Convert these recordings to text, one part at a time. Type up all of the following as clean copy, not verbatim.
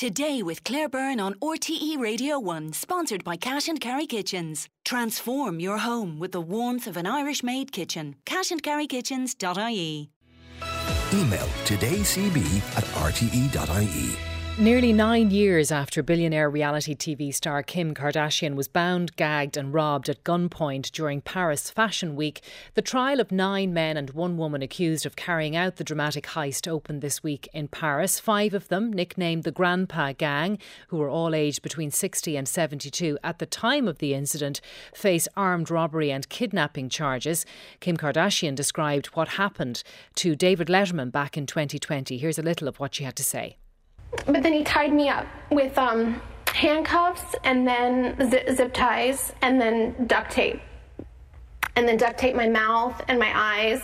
Today with Claire Byrne on RTE Radio 1, sponsored by Cash and Carry Kitchens. Transform your home with the warmth of an Irish-made kitchen. cashandcarrykitchens.ie. Email todaycb@rte.ie. Nearly 9 years after billionaire reality TV star Kim Kardashian was bound, gagged and robbed at gunpoint during Paris Fashion Week, the trial of 9 men and 1 woman accused of carrying out the dramatic heist opened this week in Paris. 5 of them, nicknamed the Grandpa Gang, who were all aged between 60 and 72 at the time of the incident, face armed robbery and kidnapping charges. Kim Kardashian described what happened to David Letterman back in 2020. Here's a little of what she had to say. But then he tied me up with handcuffs and then zip ties and then duct tape. And then duct tape my mouth and my eyes.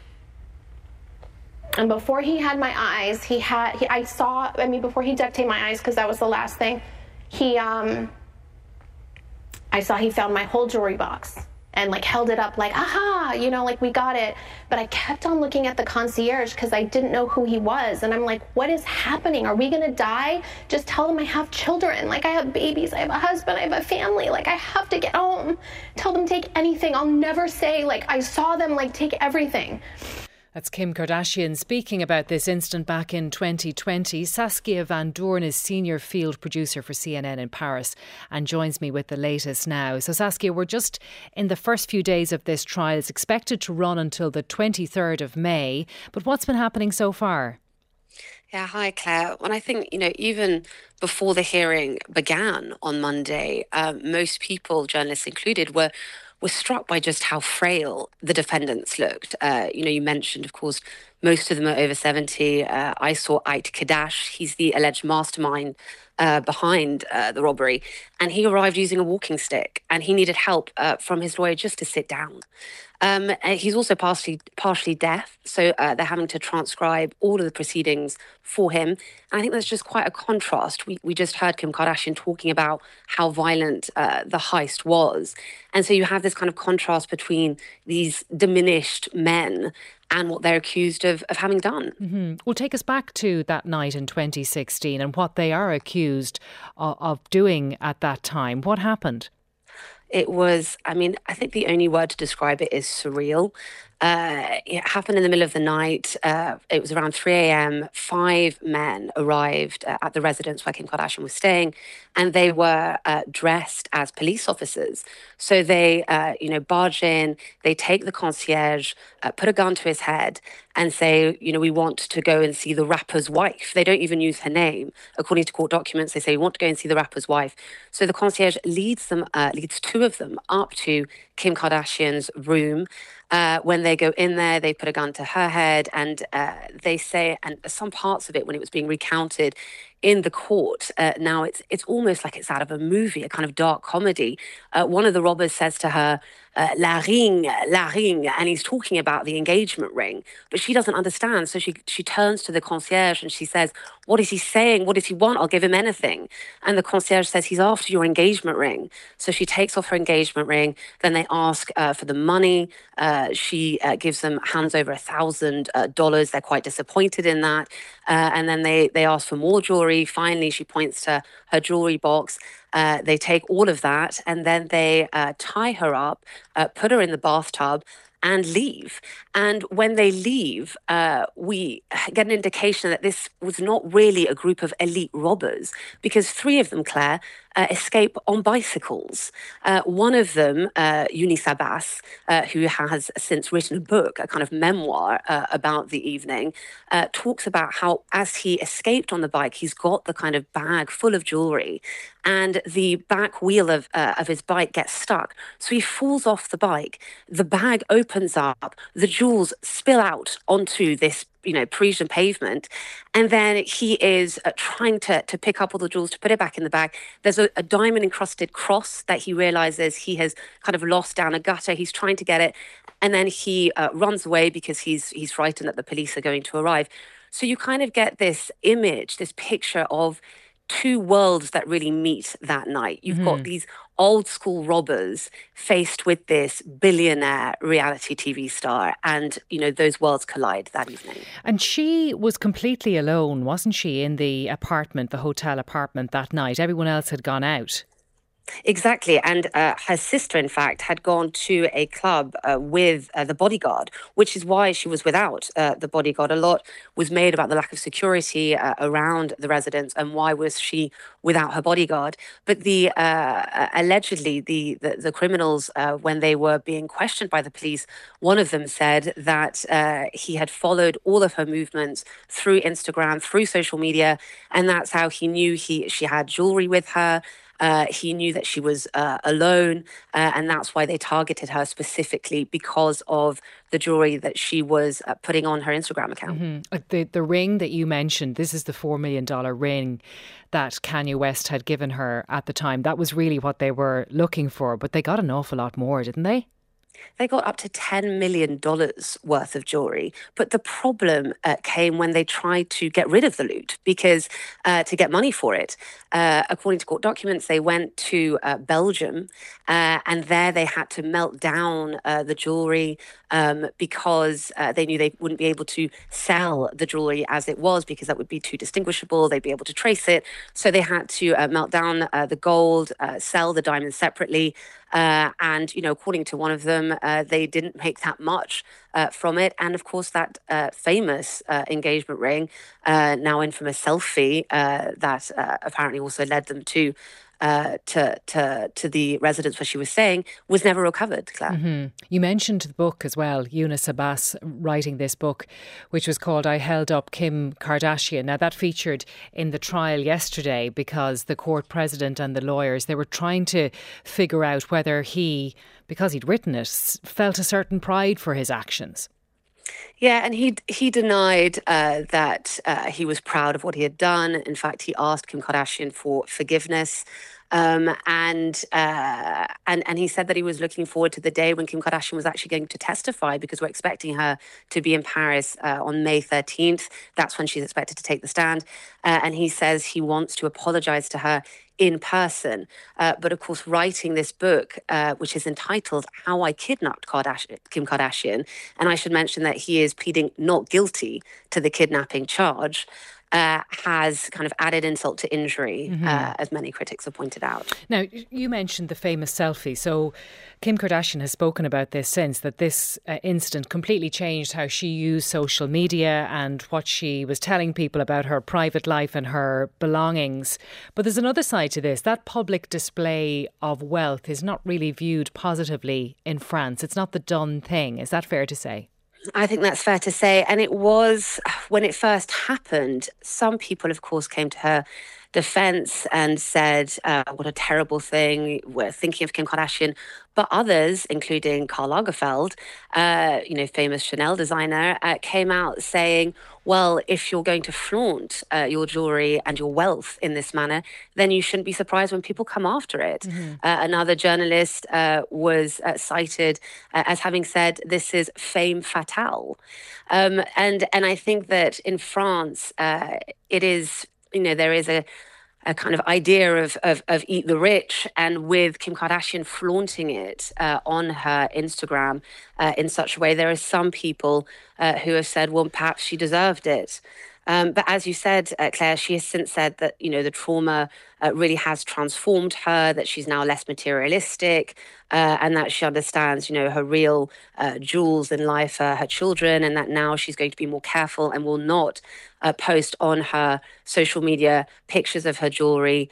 And before he had my eyes, before he duct taped my eyes, because that was the last thing, I saw he found my whole jewelry box and held it up aha, we got it. But I kept on looking at the concierge because I didn't know who he was. And I'm like, what is happening? Are we going to die? Just tell them I have children. I have babies. I have a husband. I have a family. I have to get home. Tell them take anything. I'll never say, I saw them, take everything. That's Kim Kardashian speaking about this incident back in 2020. Saskia Van Doorn is senior field producer for CNN in Paris and joins me with the latest now. So Saskia, we're just in the first few days of this trial. It's expected to run until the 23rd of May. But what's been happening so far? Yeah, hi, Claire. Well, I think, even before the hearing began on Monday, most people, journalists included, were struck by just how frail the defendants looked. You mentioned, of course, most of them are over 70. I saw Ait Kadash. He's the alleged mastermind behind the robbery. And he arrived using a walking stick and he needed help from his lawyer just to sit down. He's also partially deaf, so they're having to transcribe all of the proceedings for him. And I think that's just quite a contrast. We just heard Kim Kardashian talking about how violent the heist was. And so you have this kind of contrast between these diminished men and what they're accused of having done. Mm-hmm. Well, take us back to that night in 2016 and what they are accused of doing at that time. What happened? It was, I think the only word to describe it is surreal. It happened in the middle of the night. It was around 3 a.m. 5 men arrived at the residence where Kim Kardashian was staying, and they were dressed as police officers. So they, barge in, they take the concierge, put a gun to his head and say, we want to go and see the rapper's wife. They don't even use her name. According to court documents, they say, we want to go and see the rapper's wife. So the concierge leads 2 of them up to Kim Kardashian's room. When they go in there, they put a gun to her head and they say, and some parts of it when it was being recounted in the court, now it's almost like it's out of a movie, a kind of dark comedy. One of the robbers says to her, la ring, and he's talking about the engagement ring, but she doesn't understand. So she turns to the concierge and she says, what is he saying? What does he want? I'll give him anything. And the concierge says, he's after your engagement ring. So she takes off her engagement ring. Then they ask for the money. She gives them, hands over $1,000. They're quite disappointed in that. And then they ask for more jewelry. Finally, she points to her jewelry box. They take all of that and then they tie her up, put her in the bathtub and leave. And when they leave, we get an indication that this was not really a group of elite robbers because 3 of them, Claire, escape on bicycles. One of them, Eunice Abbas, who has since written a book, a kind of memoir about the evening, talks about how as he escaped on the bike, he's got the kind of bag full of jewelry and the back wheel of his bike gets stuck. So he falls off the bike, the bag opens up, the jewels spill out onto this Parisian pavement. And then he is trying to pick up all the jewels to put it back in the bag. There's a diamond encrusted cross that he realizes he has kind of lost down a gutter. He's trying to get it. And then he runs away because he's frightened that the police are going to arrive. So you kind of get this image, this picture of two worlds that really meet that night. You've got these old school robbers faced with this billionaire reality TV star, and those worlds collide that evening. And she was completely alone, wasn't she, in the hotel apartment that night? Everyone else had gone out. Exactly. And her sister, in fact, had gone to a club with the bodyguard, which is why she was without the bodyguard. A lot was made about the lack of security around the residence and why was she without her bodyguard. But allegedly, the criminals, when they were being questioned by the police, one of them said that he had followed all of her movements through Instagram, through social media, and that's how he knew she had jewelry with her. He knew that she was alone, and that's why they targeted her specifically because of the jewelry that she was putting on her Instagram account. The ring that you mentioned, this is the $4 million ring that Kanye West had given her at the time. That was really what they were looking for, but they got an awful lot more, didn't they? They got up to $10 million worth of jewelry. But the problem came when they tried to get rid of the loot because to get money for it. According to court documents, they went to Belgium and there they had to melt down the jewelry because they knew they wouldn't be able to sell the jewelry as it was because that would be too distinguishable. They'd be able to trace it. So they had to melt down the gold, sell the diamonds separately. And, according to one of them, they didn't make that much from it. And of course, that famous engagement ring, now infamous selfie, that apparently also led them to the residence where she was staying, was never recovered, Claire. You mentioned the book as well, Eunice Abbas writing this book, which was called I Held Up Kim Kardashian. Now, that featured in the trial yesterday because the court president and the lawyers, they were trying to figure out whether he, because he'd written it, felt a certain pride for his actions. Yeah, and he denied that he was proud of what he had done. In fact, he asked Kim Kardashian for forgiveness. And he said that he was looking forward to the day when Kim Kardashian was actually going to testify because we're expecting her to be in Paris on May 13th. That's when she's expected to take the stand. And he says he wants to apologize to her in person. But of course, writing this book, which is entitled How I Kidnapped Kim Kardashian, and I should mention that he is pleading not guilty to the kidnapping charge, has kind of added insult to injury, as many critics have pointed out. Now, you mentioned the famous selfie. So Kim Kardashian has spoken about this since, that this incident completely changed how she used social media and what she was telling people about her private life and her belongings. But there's another side to this. That public display of wealth is not really viewed positively in France. It's not the done thing. Is that fair to say? I think that's fair to say. And it was, when it first happened, some people, of course, came to her defense and said, what a terrible thing, we're thinking of Kim Kardashian. But others, including Karl Lagerfeld, famous Chanel designer, came out saying, well, if you're going to flaunt your jewelry and your wealth in this manner, then you shouldn't be surprised when people come after it. Another journalist was cited as having said, this is femme fatale. And I think that in France, it is, there is a kind of idea of eat the rich, and with Kim Kardashian flaunting it on her Instagram in such a way, there are some people who have said, well, perhaps she deserved it. But as you said, Claire, she has since said that, the trauma really has transformed her, that she's now less materialistic, and that she understands, her real jewels in life are her children, and that now she's going to be more careful and will not post on her social media pictures of her jewelry,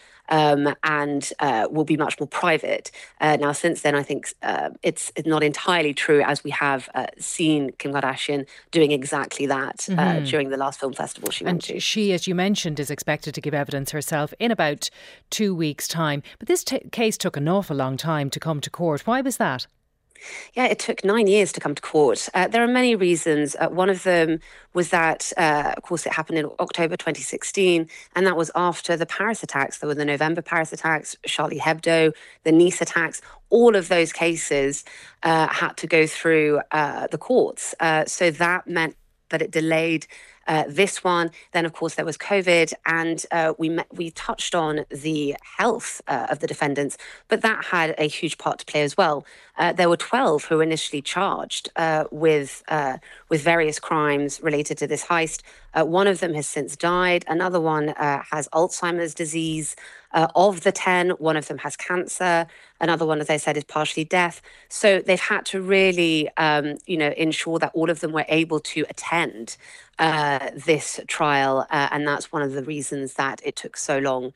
and will be much more private. Now, since then, I think it's not entirely true, as we have seen Kim Kardashian doing exactly that during the last film festival she went to. She, as you mentioned, is expected to give evidence herself in about 2 weeks' time. But this case took an awful long time to come to court. Why was that? Yeah, it took 9 years to come to court. There are many reasons. One of them was that, of course, it happened in October 2016, and that was after the Paris attacks. There were the November Paris attacks, Charlie Hebdo, the Nice attacks. All of those cases had to go through the courts. So that meant that it delayed this one. Then, of course, there was COVID, and we touched on the health of the defendants, but that had a huge part to play as well. There were 12 who were initially charged with various crimes related to this heist. One of them has since died. Another one has Alzheimer's disease. Of the 10, one of them has cancer. Another one, as I said, is partially deaf. So they've had to really, ensure that all of them were able to attend this trial, and that's one of the reasons that it took so long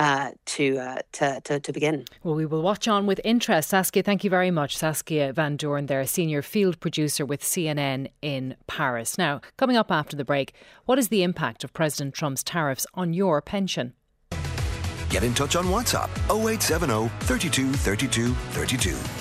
to begin. Well, we will watch on with interest. Saskia, thank you very much. Saskia Van Doorn there, senior field producer with CNN in Paris. Now, coming up after the break, what is the impact of President Trump's tariffs on your pension? Get in touch on WhatsApp 0870 32 32 32.